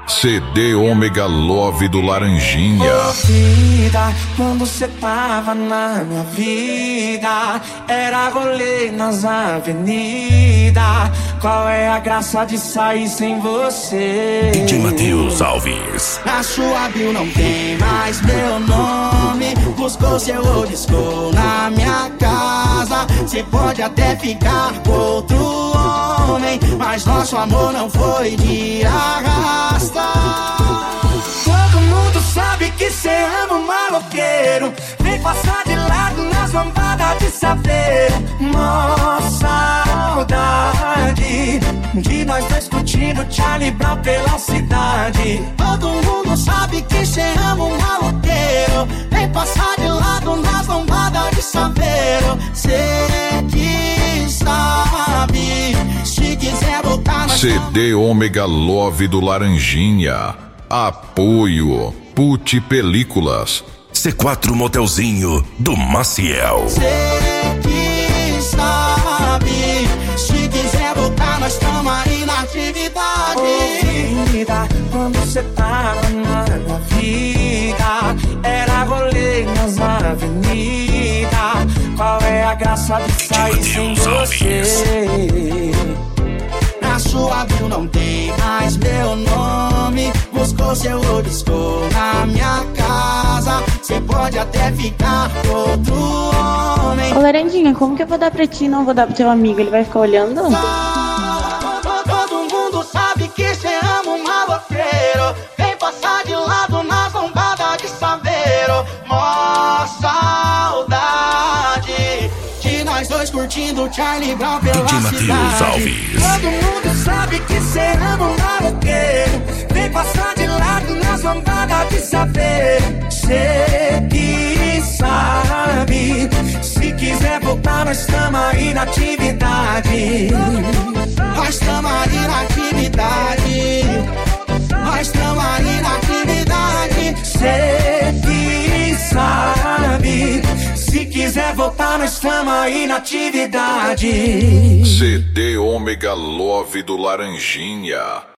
CD Ômega Love do Laranjinha. Ô vida, quando cê tava na minha vida, era rolê nas avenidas. Qual é a graça de sair sem você? DJ Matheus Alves. Na sua bio não tem mais meu nome. Buscou seu old school na minha casa. Cê pode até ficar com outro homem, mas nosso amor não foi de arrasta. Todo mundo sabe que cê ama um maloqueiro. Vem passar de lado nas lambadas de saber. Mó saudade de nós dois curtindo Charlie Brown pela cidade. Todo mundo sabe que cê ama um maloqueiro. Vem passar de lado nas lambadas de saveiro. Cê que sabe, se quiser voltar nós CD Ômega Love do Laranjinha. Apoio Puti Películas. C4 Motelzinho do Maciel. Cê que sabe, se quiser voltar nós tamo aí na atividade. Ô vida, quando cê tava na minha vida, era rolê nas avenidas. Qual é a graça de sair sem você? Na sua bio não tem mais meu nome. Buscou seu old school na minha casa. Cê pode até ficar com outro homem. Ô Laranjinha, como que eu vou dar pra ti e não vou dar pro teu amigo? Ele vai ficar olhando? Todo mundo sabe que cê ama um maloqueiro. Vem passar de lado nas lombadas de saveiro. Mó saudade de nós dois curtindo Charlie Brown pela DJ Matheus cidade. Alves. Todo mundo sabe que cê ama um maloqueiro. Vem passar de lado nas lombadas de saveiro. Cê que sabe, se quiser voltar nós tamo aí na atividade. Nós tamo aí na atividade. Nós tamo aí na atividade. Cê que sabe, se quiser voltar nós tamo aí na atividade. CD Ômega Love do Laranjinha.